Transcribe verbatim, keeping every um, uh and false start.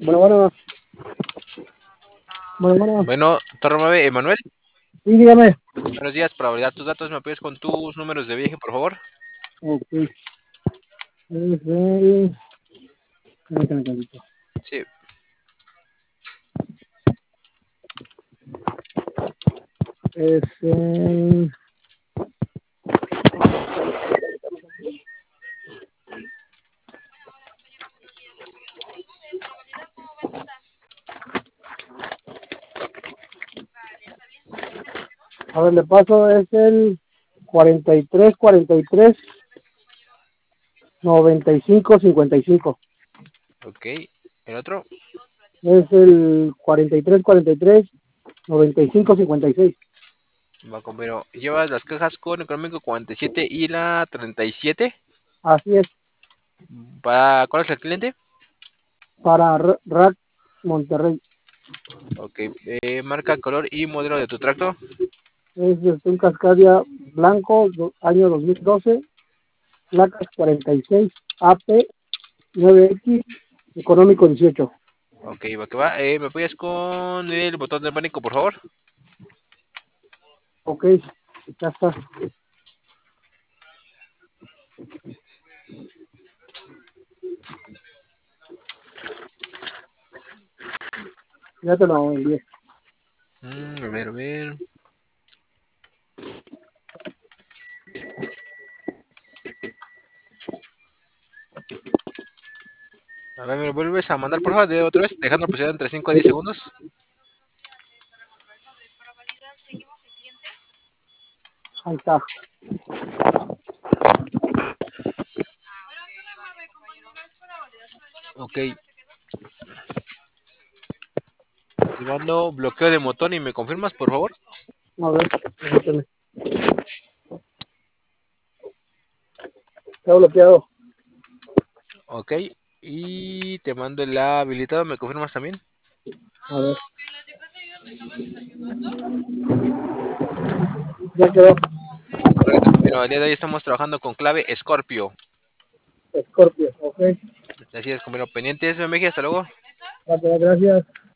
Bueno, bueno, bueno, bueno. Bueno, Torre nueve, Emanuel. Sí, dígame. Buenos días, para validar tus datos, ¿me apoyas con tus números de viaje, por favor? Ok. Es el... Permítame tantito. Sí. Es el... A ver, le paso, es el cuarenta y tres, cuarenta y tres, noventa y cinco, cincuenta y cinco. Ok. ¿El otro? Es el cuarenta y tres, cuarenta y tres, noventa y cinco, cincuenta y seis. Va, compañero. ¿Llevas las cajas con económico cuarenta y siete y la treinta y siete? Así es. ¿Para cuál es el cliente? Para R- Rack Monterrey. Ok. Eh, marca, color y modelo de tu tracto. Es este, un Cascadia blanco, do- año dos mil doce, placas cuarenta y seis, A P nueve X, económico dieciocho. Ok, va que va. Eh, ¿me apoyas con el botón de pánico, por favor? Ok, ya está. Ya te lo envié. Mm, a ver, a ver. A ver, ¿me lo vuelves a mandar, por favor? De otra vez, dejando presionar entre cinco a diez segundos. Ahí está. Ok. Te mando bloqueo de motor y me confirmas, por favor. A ver, permíteme. Está bloqueado. Ok. Y te mando el habilitado, ¿me confirmas también? A ver. Ya quedó. Correcto, compañero. El día de hoy estamos trabajando con clave Scorpio. Scorpio. Ok. Así es, compañero. Pendientes, M M G, hasta luego. Gracias. Gracias.